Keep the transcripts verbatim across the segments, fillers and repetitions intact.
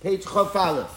Page Chof Aleph.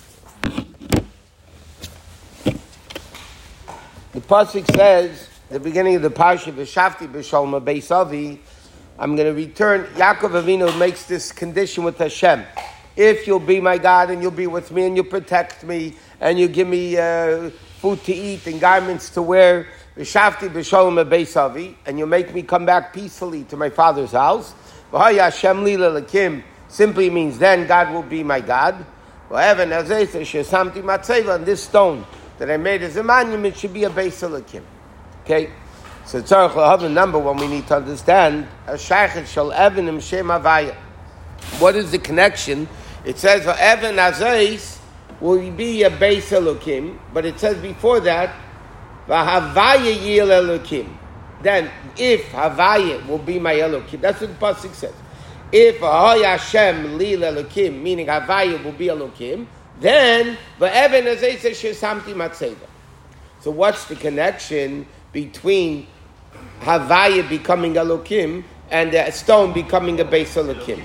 The pasuk says, the beginning of the parsha, V'shafti b'sholma beis avi, I'm going to return. Yaakov Avinu makes this condition with Hashem. If you'll be my God and you'll be with me and you'll protect me and you give me uh, food to eat and garments to wear, V'shafti b'sholma beis avi, and you'll make me come back peacefully to my father's house. V'haya Hashem li l'elakim simply means then God will be my God. V'evan hazeh shesamti matzeva, and this stone that I made as a monument should be a beis elakim. Okay, so tzarich lahav, number one we need to understand, Ashaychet shel Evan im Shem Havaya. What is the connection? It says Evan Azais will be a beis elakim, but it says before that V'havaya yil elakim. Then if Havaya will be my elakim, that's what the pasuk says. If Ahoy Hashem li elakim, meaning Havaya will be elakim, then V'evan Azais shesamti matzeva. So what's the connection between Havaya becoming Elokim and the stone becoming a Beis Elokim?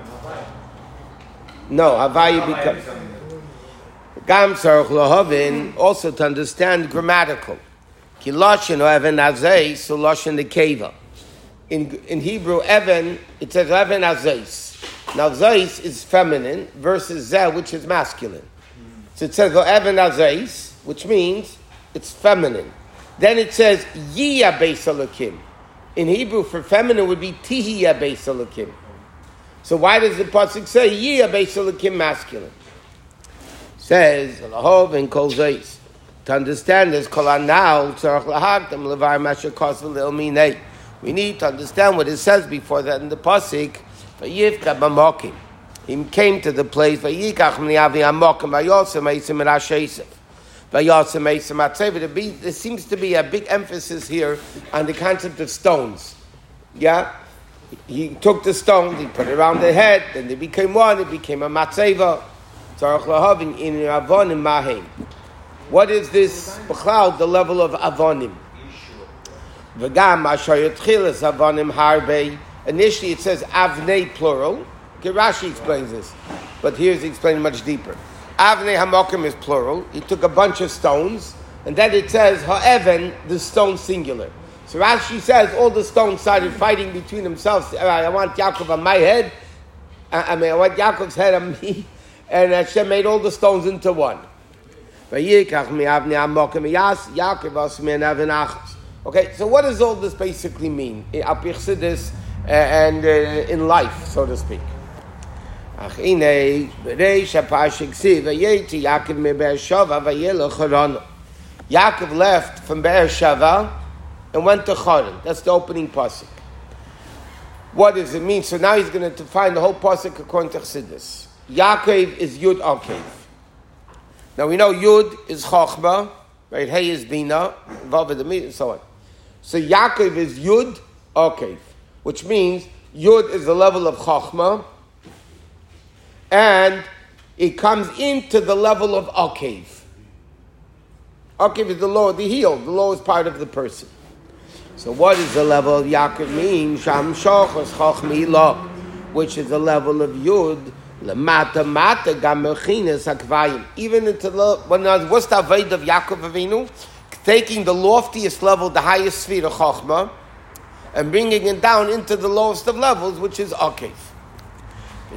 No, Havaya becomes. Gam tzarich lahavin, also to understand grammatical. Ki lashon Evan Azais, so lashon the keva. In in Hebrew, Evan, it says Evan Azais. Now Zais is feminine versus Zeh, which is masculine. So it says Evan Azais, which means it's feminine. Then it says Yiyah Beis Elokim. In Hebrew, for feminine would be Tihiyah Beis Elokim. So why does the pasuk say Yiyah Beis Elokim masculine? Says Lahov and Kol Zeis. To understand this, Kol Anal Tzarich Lahagtam Levar Masher Kos V'Lil Minei. We need to understand what it says before that in the pasuk. Vayivka B'Mokim. He came to the place Vayikach M'Niavi Amokim Vayosem Eisim and Asheisef. There seems to be a big emphasis here on the concept of stones. Yeah? He took the stone, he put it around the head, then they became one, it became a matzeva. What is this? The level of avonim. Initially it says avnei plural. Rashi explains this, but here's explained much deeper. Avnei Hamokim is plural. He took a bunch of stones, and then it says Ha'evan, the stone singular. So Rashi says all the stones started fighting between themselves. I want Yaakov on my head. I mean, I want Yaakov's head on me. And Hashem made all the stones into one. Okay, so what does all this basically mean? This and uh, in life, so to speak. Yaakov left from Beersheva and went to Haran. That's the opening pasuk. What does it mean? So now he's going to define the whole pasuk according to Chassidus. Yaakov is Yud Akev. Now we know Yud is Chochma, right? Hey is Bina, involved with the meat and so on. So Yaakov is Yud Akev, which means Yud is the level of Chochma, and it comes into the level of Akev. Akev is the lower, the heel, the lowest part of the person. So what does the level of Yaakov mean? Sham Shochos Chochmi Lo, which is the level of Yud, Lamata Mata Gamechines Hakvayim. Even into the, when what's the avoid of Yaakov Avinu? Taking the loftiest level, the highest sphere of Chochma, and bringing it down into the lowest of levels, which is Akev. And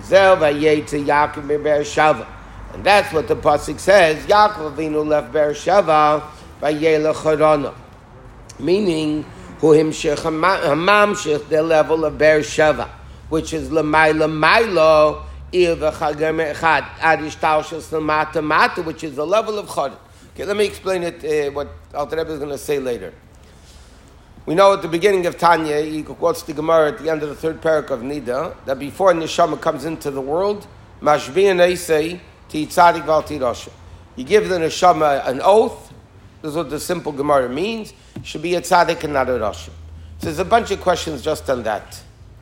that's what the pasuk says. Yaakov Avinu left Beersheva vayelech Harana, meaning who himshech hamamshech the level of Beersheva, which is l'mayla maylo il v'chagam echad adishtalshus l'mata mata, which is the level of Chad. Okay, let me explain it. Uh, what Alter Rebbe is going to say later. We know at the beginning of Tanya, he quotes the Gemara at the end of the third parak of Nida, that before Neshama comes into the world, Mashbiyan Eisei Ti Tzadik Val Ti Rasha. You give the Neshama an oath. This is what the simple Gemara means. Should be a Tzadik and not a Rasha. So there's a bunch of questions just on that.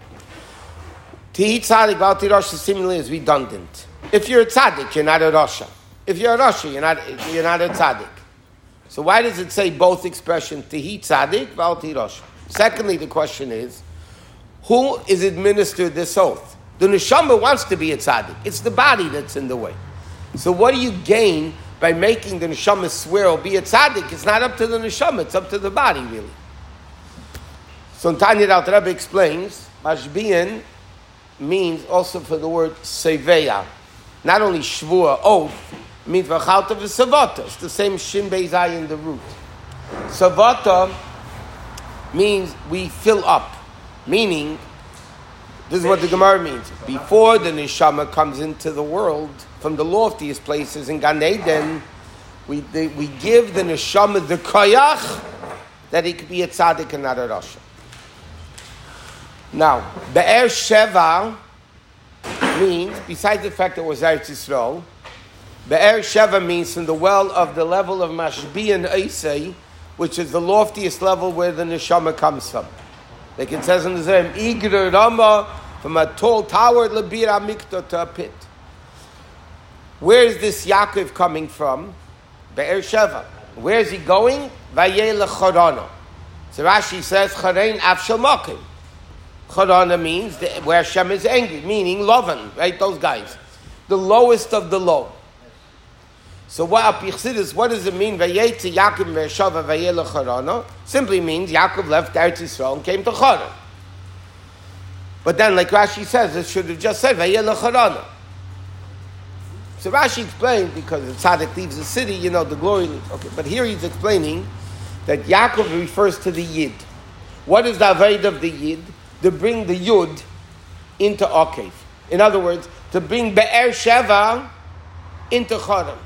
Ti Tzadik Val Ti Rasha seemingly is redundant. If you're a Tzadik, you're not a Rasha. If you're a Rasha, you're not, you're not a Tzadik. So why does it say both expressions, Tihi Tzadik, Val Ti Rasha? Secondly, the question is, who is administered this oath? The neshama wants to be a tzaddik. It's the body that's in the way. So what do you gain by making the neshama swear or be a tzaddik? It's not up to the neshama, it's up to the body, really. So in Tanya, the Alter Rebbe explains, mashbiyan means also for the word seveya. Not only shvua, oath, means v'chalta v'savata. It's the same shin beizai in the root. Savata means we fill up. Meaning, this is what the Gemara means. Before the neshama comes into the world, from the loftiest places in Gan Eden, we, they, we give the neshama the koyach that he could be a tzaddik and not a rasha. Now, Be'er Sheva means, besides the fact that it was Eretz Yisrael, Be'er Sheva means from the well of the level of Mashbi and Eisei, which is the loftiest level where the neshama comes from. Like it says in the Zohar, Igre Rama, from a tall tower, Lebir Amikta, to a pit. Where is this Yaakov coming from? Be'er Sheva. Where is he going? Vayeh leCharana. So Rashi says, Charein Afshel Makim. Charana means the, where Hashem is angry, meaning Lovan, right? Those guys. The lowest of the low. So what, what does it mean? Vayeh to Yaakov Be'er Vayeh leCharana. Simply means Yaakov left Eretz Yisrael and came to Charan. But then, like Rashi says, it should have just said Vayeh leCharana. So Rashi explained, because the tzaddik leaves the city, you know, the glory leaves. Okay, but here he's explaining that Yaakov refers to the Yid. What is the avodah of the Yid? To bring the Yud into Akev. In other words, to bring Be'er Sheva into Charan.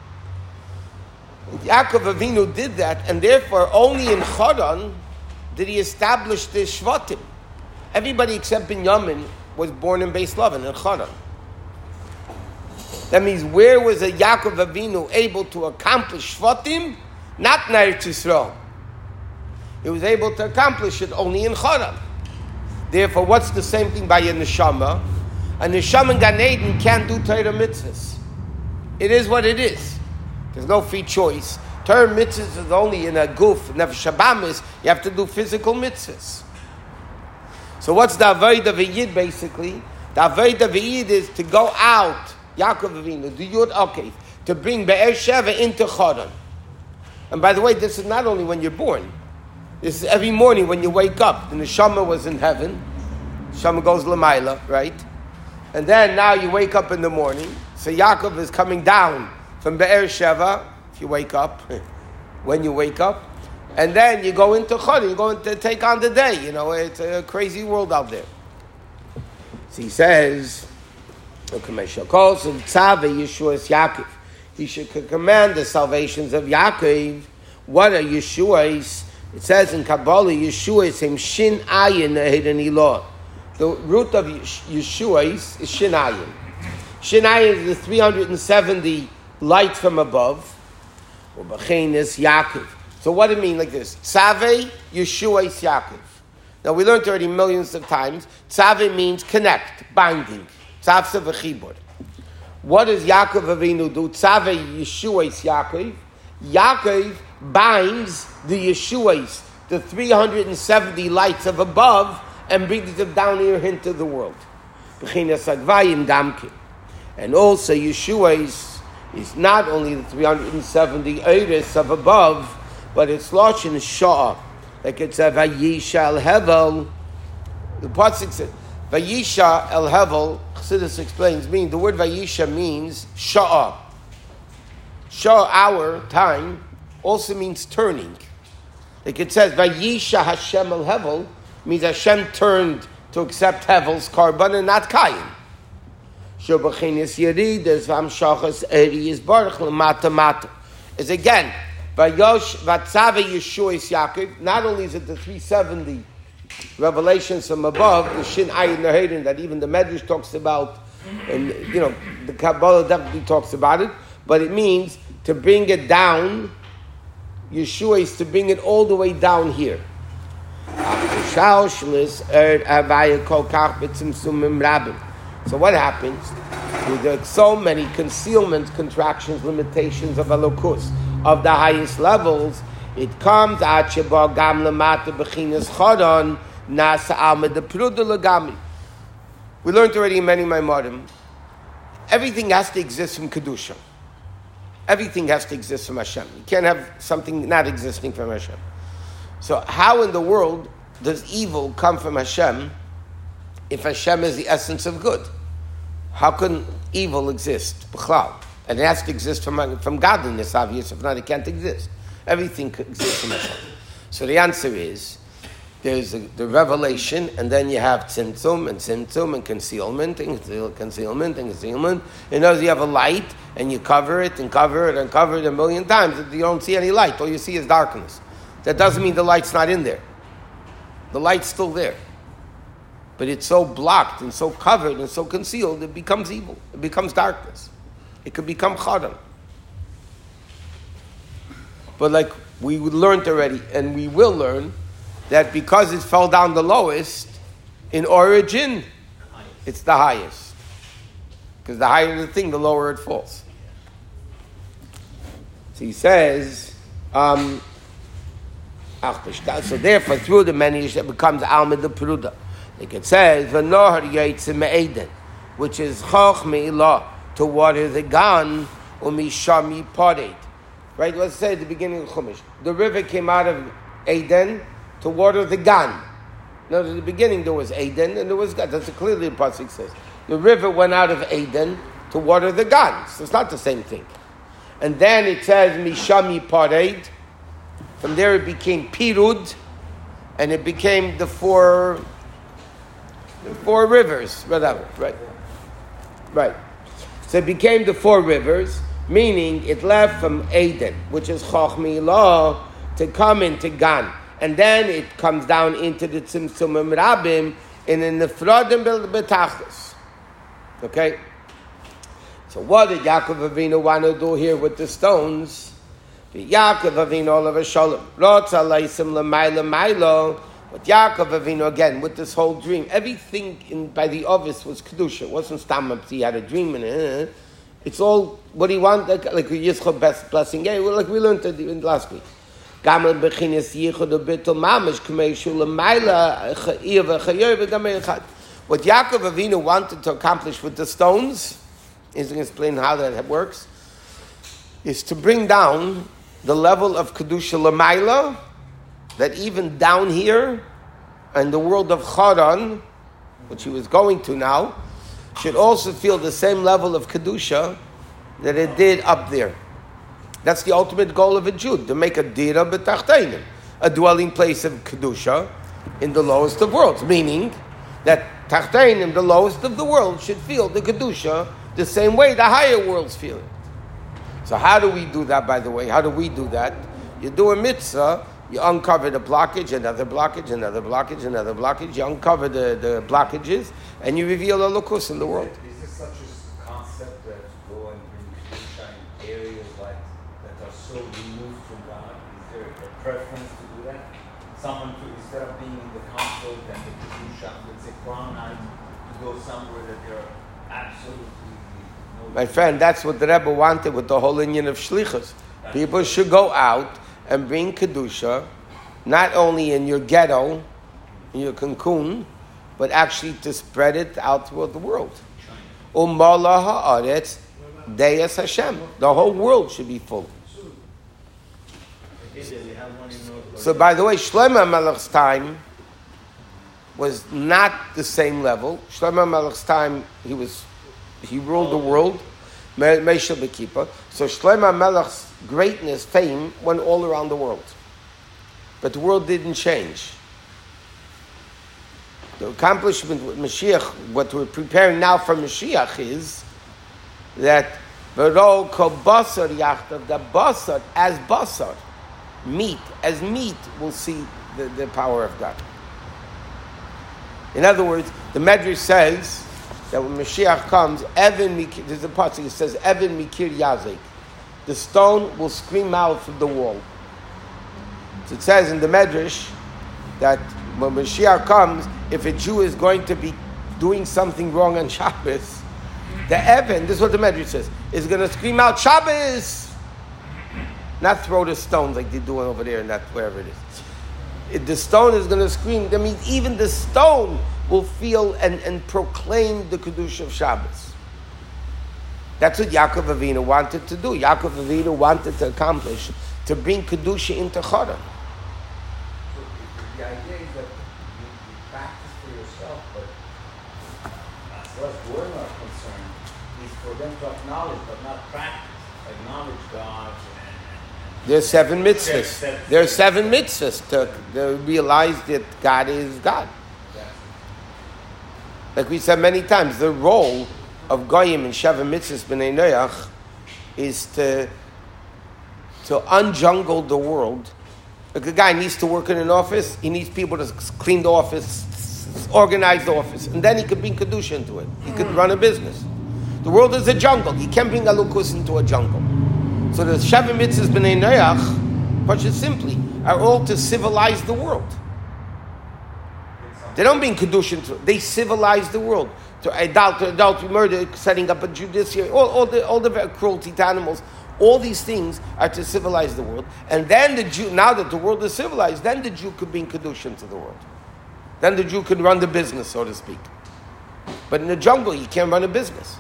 Yaakov Avinu did that, and therefore only in Charan did he establish the Shvatim. Everybody except Binyamin was born in Beis Lavan, in Charan. That means where was a Yaakov Avinu able to accomplish Shvatim? Not in Eretz Yisrael. He was able to accomplish it only in Charan. Therefore, what's the same thing by a neshama? A neshama in Gan Eden can't do Torah mitzvahs. It is what it is. There's no free choice. Torah mitzvahs is only in a guf, nefesh habamis. You have to do physical mitzvahs. So what's the avodah of a yid basically? The avodah of a yid is to go out, Yaakov Avinu, the Yud Akev, to bring Be'er Sheva into Charan. And by the way, this is not only when you're born. This is every morning when you wake up. The neshama was in heaven. Neshama goes l'mayla, right? And then now you wake up in the morning. So Yaakov is coming down from Be'er Sheva, if you wake up, when you wake up. And then you go into Charan, you're going to take on the day. You know, it's a crazy world out there. So he says, he should command the salvations of Yaakov. What are Yeshua's? It says in Kabbalah, Yeshua is him Shin Ayin Nehedani. The root of Yeshua is, is Shin Ayin. Shin Ayin is the three hundred seventy lights from above. Or B'chein is Yaakov. So what do it mean like this? Tzaveh, Yeshua is Yaakov. Now we learned already millions of times. Tzaveh means connect, binding. Tzavse v'chibur. What does Yaakov Avinu do? Tzaveh, Yeshua is Yaakov. Yaakov binds the Yeshuas, the three hundred seventy lights of above, and brings them down here into the world. And also Yeshua is, is not only the three hundred seventy Eris of above, but it's Lashon Sha'ah. Like it says, Vayisha el Hevel. The Pasuk says, Vayisha el Hevel, Chassidus explains, meaning the word Vayisha means Sha'ah. Sha'ah, hour, time, also means turning. Like it says, Vayisha Hashem el Hevel, means Hashem turned to accept Hevel's carbon and not Kayin. Shobachinis Yerid, as Vamshachas Eri is Baruch Lamata Mata. Is again, Vayosh Vatzave Yeshua is Yaakov. Not only is it the three seventy revelations from above, the Shin Ayin Nehedin that even the Medrash talks about, and you know, the Kabbalah definitely talks about it, but it means to bring it down. Yeshua is to bring it all the way down here. So what happens? There are so many concealments, contractions, limitations of Elokus, of the highest levels. It comes at Sheba Gam Lamata Bechinas Charan Nasa Alma de Pruda Lagami. We learned already in many Maimorim, everything has to exist from Kedusha. Everything has to exist from Hashem. You can't have something not existing from Hashem. So how in the world does evil come from Hashem if Hashem is the essence of good? How can evil exist? B'chlal. And it has to exist from, from godliness, obvious. If not, it can't exist. Everything exists from Hashem. So the answer is, there's a, the revelation, and then you have tzimtzum, and tzimtzum, and concealment, and concealment, and concealment. And as you have a light, and you cover it, and cover it, and cover it a million times, you don't see any light. All you see is darkness. That doesn't mean the light's not in there. The light's still there. But it's so blocked, and so covered, and so concealed, it becomes evil. It becomes darkness. It could become chadam. But like we learned already, and we will learn, that because it fell down the lowest, in origin, it's the highest. Because the higher the thing, the lower it falls. So he says, um, so therefore, through the many, it becomes Alma de Peruda. Like it says, V'nohar Yaitze Me'eden, which is Choch Me'ilah, to water the Gan, Umisham Yipared. Right, let's say at the beginning of Chumash. The river came out of Eden to water the Gan. Now, at the beginning there was Eden and there was Gan. That's clearly the pasuk says. The river went out of Eden to water the Gan. So it's not the same thing. And then it says Misham Yipared. From there it became Pirud, and it became the four, the four rivers, whatever, right? Right. So it became the four rivers, meaning it left from Eden, which is Choch Me'ilah, to come into Gan. And then it comes down into the Tzimtzum Rabim in the Nefradim B'Tachlis. Okay? So what did Yaakov Avinu want to do here with the stones? Yaakov Avinu Olav Shalom. Rotza Leisim L'Mayla Maylo. But Yaakov Avinu, again, with this whole dream, everything in, by the Ovis was Kedusha. It wasn't Stam he had a dream and uh, it's all what he wanted, like, like Yitzchak best blessing. Yeah, like we learned it in last week. Gamal Bechinis Yichud Bitul Mamish K'meishu L'Mayla Cha'ir V'Chayer V'Gamei Echad. What Yaakov Avinu wanted to accomplish with the stones, he's going to explain how that works, is to bring down the level of Kedusha L'Mayla, that even down here, in the world of Charan, which he was going to now, should also feel the same level of Kedusha that it did up there. That's the ultimate goal of a Jew, to make a Dira B'Tachteinim, a dwelling place of Kedusha in the lowest of worlds, meaning that Tachteinim, the lowest of the world, should feel the Kedusha the same way the higher worlds feel it. So how do we do that, by the way? How do we do that? You do a mitzvah, you uncover the blockage, another blockage, another blockage, another blockage. You uncover the, the blockages, and you reveal a lokus in the world. Is this such a concept that go and bring Kedusha in areas like that are so removed from God? Is there a preference to do that? Someone to, instead of being in the comfort and the Kedusha, let's say crown night, to go somewhere that there are absolutely no... My friend, that's what the Rebbe wanted with the whole union of shlichus. People should go out and bring Kedusha, not only in your ghetto, in your cocoon, but actually to spread it out throughout the world. Umala ha'aretz deyas Hashem. The whole world should be full. So by the way, Shlomo Melech's time was not the same level. Shlomo Melech's time, he was, he ruled the world. Meishel Bekipa. So Shlomo Melech's greatness, fame, went all around the world. But the world didn't change. The accomplishment with Mashiach, what we're preparing now for Mashiach is that V'ro kol basar yachtav, the basar, as basar, meat, as meat, will see the, the power of God. In other words, the Medrash says that when Mashiach comes, Evan Mikir, there's a passage that says, Evan Mikir Yazik. The stone will scream out from the wall. So it says in the Medrash that when Mashiach comes, if a Jew is going to be doing something wrong on Shabbos, the Evan, this is what the Medrash says, is going to scream out, Shabbos! Not throw the stones like they're doing over there and that, wherever it is. If the stone is going to scream, that means even the stone will feel and, and proclaim the Kedusha of Shabbos. That's what Yaakov Avinu wanted to do. Yaakov Avinu wanted to accomplish, to bring Kedusha into Choron. So the idea is that you, you practice for yourself, but as far as we're not concerned, is for them to acknowledge, but not practice. Acknowledge God. And, and There's seven mitzvahs. Seven. There are seven mitzvahs to, to realize that God is God. Like we said many times, the role of Goyim in Sheva Mitzvahs B'nai Noach is to to unjungle the world. Like a guy needs to work in an office, he needs people to clean the office, organize the office, and then he could bring Kedusha into it. He could run a business. The world is a jungle. You can't bring Alukus into a jungle. So the Sheva Mitzvahs B'nai Noach, much simply, are all to civilize the world. They don't bring Kedusha into it. They civilize the world. To adultery, adultery, murder, setting up a judiciary, all, all the all the cruelty to animals, all these things are to civilize the world. And then the Jew, now that the world is civilized, then the Jew could bring Kedusha into the world. Then the Jew could run the business, so to speak. But in the jungle, you can't run a business.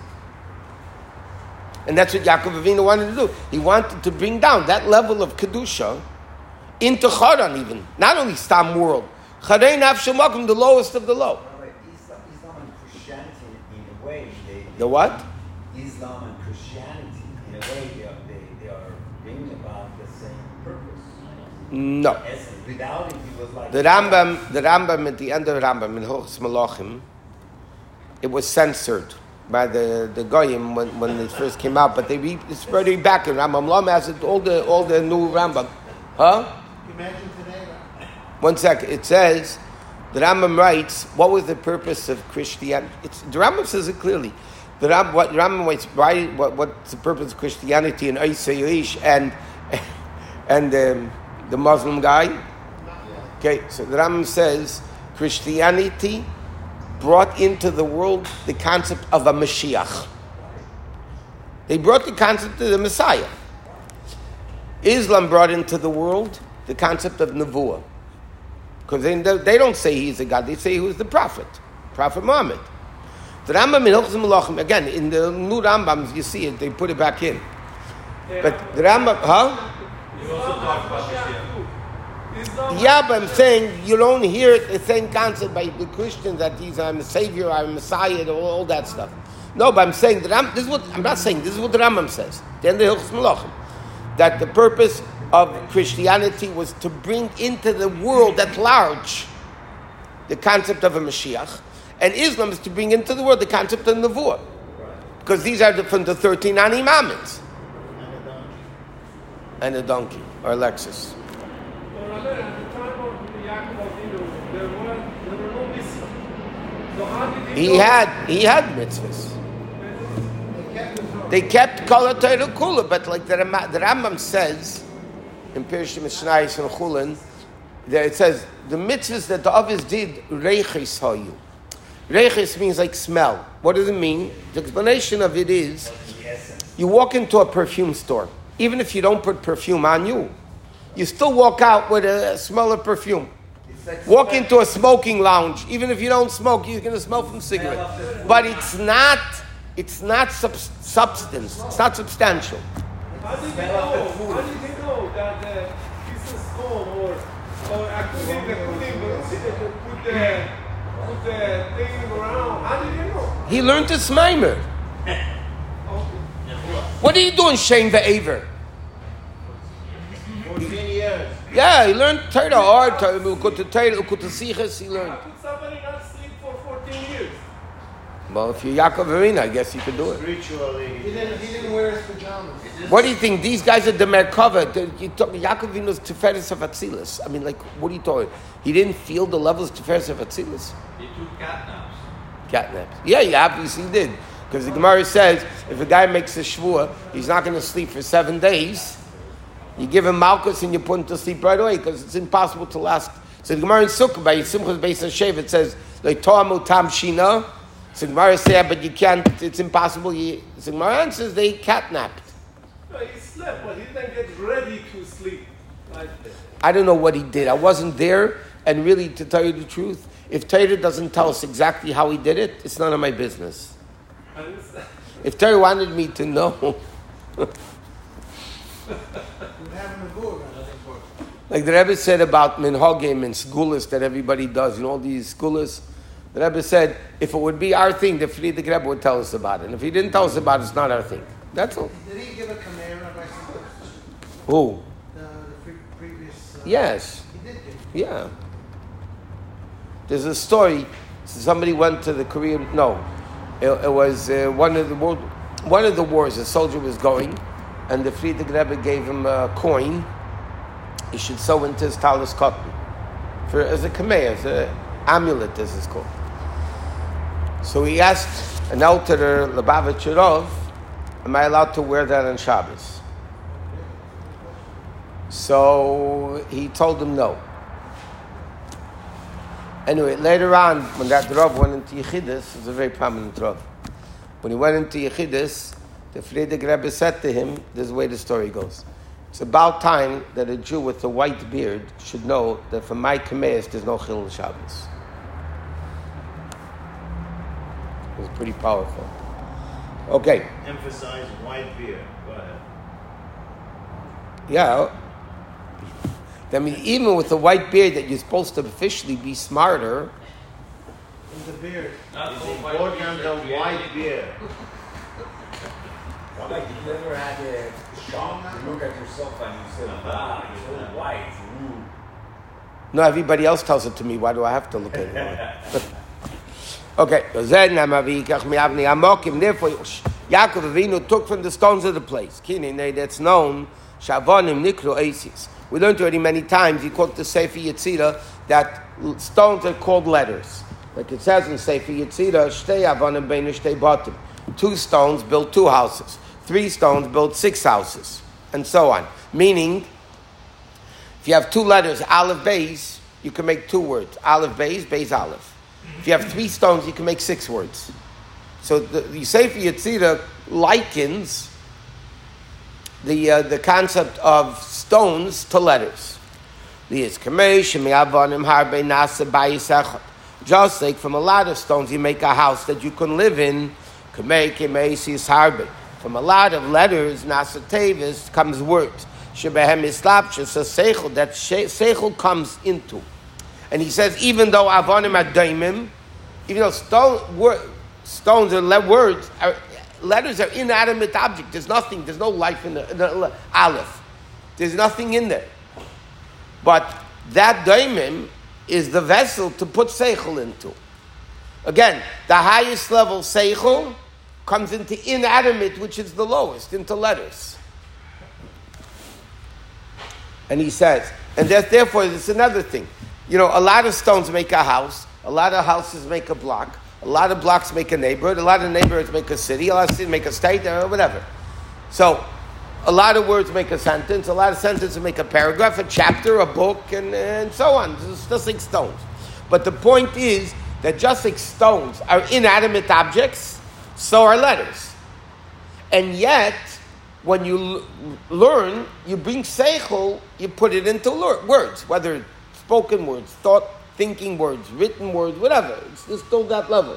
And that's what Yaakov Avinu wanted to do. He wanted to bring down that level of Kedusha into Choron even. Not only Stam world. Charei Nafshel Makom, the lowest of the low. Islam, Islam and Christianity, in a way, they, they The what? Islam and Christianity, in a way, they are, they, they are bringing about the same purpose. No. Essence. Without it, it was like The Rambam, the Rambam at the end of Rambam in Hilchos Malachim, it was censored by the, the Goyim when, when it first came out, but they re, it's already back in Rambam. Lam has it, all the all the new Rambam. Huh? Imagine today. One second. It says, the Rambam writes, what was the purpose of Christianity? It's, the Rambam says it clearly. The Ram, what Rambam writes, why, what, what's the purpose of Christianity and Isa Yish and and um, the Muslim guy? Okay, so the Rambam says Christianity brought into the world the concept of a Mashiach. They brought the concept of the Messiah. Islam brought into the world the concept of Nevuah. Because they, they don't say he's a God, they say he was the prophet, Prophet Muhammad. The Rambam in Hilchos Malachim, again, in the new Rambams, you see it, they put it back in. But the Rambam, huh? You also talk about Mashiach. Yeah, but I'm saying you don't hear the same concept by the Christians that he's I'm a savior, I'm a Messiah, all, all that stuff. No, but I'm saying the Ram, this is what I'm not saying. This is what the Rambam says. The end of Hilchos Malachim, that the purpose of Christianity was to bring into the world at large the concept of a Mashiach, and Islam is to bring into the world the concept of Nevuah, because these are the, from the thirteen Ani Mamins. And a donkey, or a Lexus. At the time of Yaakov Avinu, there were there were no mitzvahs. So how did he He know? had he had mitzvahs. They kept Kol HaTorah Kula, but like the, Ram, the Rambam says in Pirush Mishnayos and Chulin, there it says the mitzvahs that the Avos did reiches hayu. Reiches means like smell. What does it mean? The explanation of it is you walk into a perfume store. Even if you don't put perfume on you, you still walk out with a smell of perfume. like Walk into a smoking lounge. Even if you don't smoke, you're going to smell from cigarette. But it's not, it's not sub- substance. It's not substantial. How did they know? How did they know that uh, this is home or or actually they couldn't put the put the thing around? How did they know? He learned this mimer. What are you doing, Shane the Aver? fourteen years. Yeah, he learned Torah art, Torah, Torah, Sichos, he learned. How could somebody not sleep for fourteen years? Well, if you're Yaakov Avinu, I guess you could do it. Spiritually. He didn't, he didn't wear his pajamas. What do you think? These guys are the Merkava. The- You talk, Yaakov Avinu's Tiferes of Atzilus. I mean, like, what are you talking? He didn't feel the levels of Tiferes of Atzilus. He took catnaps. Catnaps. Yeah, he obviously did. Because the Gemara says, if a guy makes a shvua, he's not going to sleep for seven days. You give him malchus and you put him to sleep right away because it's impossible to last. So the Gemara in Sukkah, by Simchas Beis HaShev, it says, like, To'amu tam shina. So the Gemara says, but you can't, it's impossible. He, so the Gemara answers, they catnapped. No, he slept, but he didn't get ready to sleep. Like, I don't know what he did. I wasn't there. And really, to tell you the truth, if Torah doesn't tell us exactly how he did it, it's none of my business. If Torah wanted me to know, like the Rebbe said about minhagim and skulas that everybody does, you know, all these skulas, the Rebbe said, if it would be our thing, the Frierdiker Rebbe would tell us about it. And if he didn't tell us about it, it's not our thing. That's all. Did he give a command, Rabbi Simcha? Who? The, the pre- previous... Uh, Yes. He did give. Yeah. There's a story. Somebody went to the Korean. No, it, it was uh, one of the world, one of the wars. A soldier was going, and the Frierdiker Rebbe gave him a coin. He should sew into his talis cotton for as a kameh, as an amulet, as it's called. So he asked an elder, Lubavitcher Rov, "Am I allowed to wear that on Shabbos?" So he told him no. Anyway, later on, when that Rav went into Yechidus, it was a very prominent Rav. When he went into Yechidus, the Frierdiker Rebbe said to him, this is the way the story goes. It's about time that a Jew with a white beard should know that for my Kameis, there's no Chilul Shabbos. It was pretty powerful. Okay. Emphasize white beard. Go ahead. Yeah. I mean, even with the white beard, that you're supposed to officially be smarter. In the beard. It's important the white beard. Well, like you never had a shock. You look at yourself and you say, "Ah, you're so white." Mm. No, everybody else tells it to me. Why do I have to look at it? Okay. Therefore, Yaakov Avinu took from the stones of the place. That's known. Shavonim nikro esis. We learned already many times. He called the Sefer Yetzirah that stones are called letters. Like it says in Sefer Yetzirah, Shtei avonim beinu shtei batim. Two stones build two houses. Three stones build six houses, and so on. Meaning, if you have two letters, Aleph, Beis, you can make two words. Aleph, Beis, Beis, Aleph. If you have three stones, you can make six words. So the, the Sefer Yetzirah likens the uh, the concept of stones to letters. Just like from a lot of stones you make a house that you can live in. From a lot of letters, nasa tevis, comes words. Shebehem islapsha, so seichel, that seichel comes into. And he says, even though avonim are daimim, even though stone, word, stones are le- words, are, letters are inanimate object. There's nothing. There's no life in the, in the aleph. There's nothing in there. But that daimim is the vessel to put seichel into. Again, the highest level seichel comes into inanimate, which is the lowest, into letters. And he says, and that, therefore, it's another thing. You know, a lot of stones make a house. A lot of houses make a block. A lot of blocks make a neighborhood. A lot of neighborhoods make a city. A lot of cities make a state, or whatever. So, a lot of words make a sentence. A lot of sentences make a paragraph, a chapter, a book, and, and so on. It's just like stones. But the point is that just like stones are inanimate objects, so are letters. And yet, when you l- learn, you bring seichel, you put it into l- words, whether spoken words, thought, thinking words, written words, whatever. It's just still that level.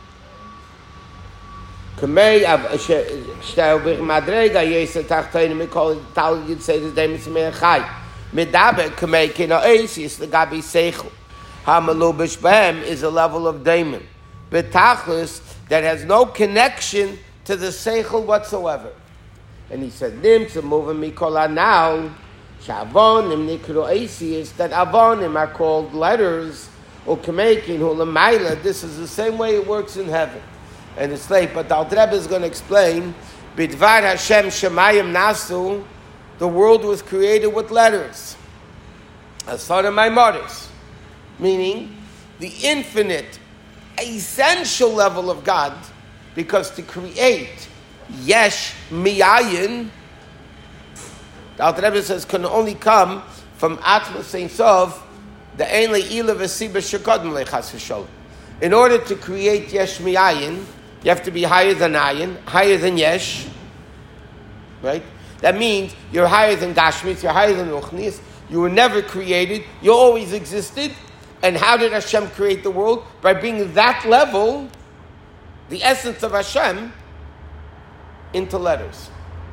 Hamalubish Bem is a level of daemon. Betachlis that has no connection to the seichel whatsoever. And he said, Nimtza moving mikola now, Shavonim nikro eisius, that avonim are called letters, or kamekin hulamaila. This is the same way it works in heaven. And it's late, but the Alter Rebbe is going to explain, Bidvar Hashem Shemayim Nasu, the world was created with letters. Asara Maimoris. Meaning, the infinite, essential level of God, because to create Yesh Miyayin, the Alter Rebbe says, can only come from Atma Ein Sof, the Ein Le'ila V'Siba Shekodem Le'Chas V'Sholem. In order to create Yesh Miyayin, you have to be higher than Ayin, higher than Yesh, right? That means you're higher than Gashmis, you're higher than Ruchnis, you were never created, you always existed, And how did Hashem create the world? By bringing that level, the essence of Hashem, into letters.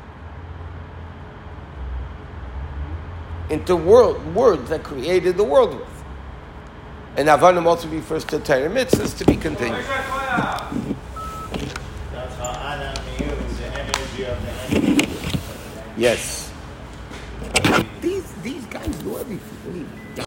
Into word, words that created the world with. And Avanim also refers to Torah mitzvahs to be continued. That's how Adam used the energy of the energy. Yes. These these guys know everything.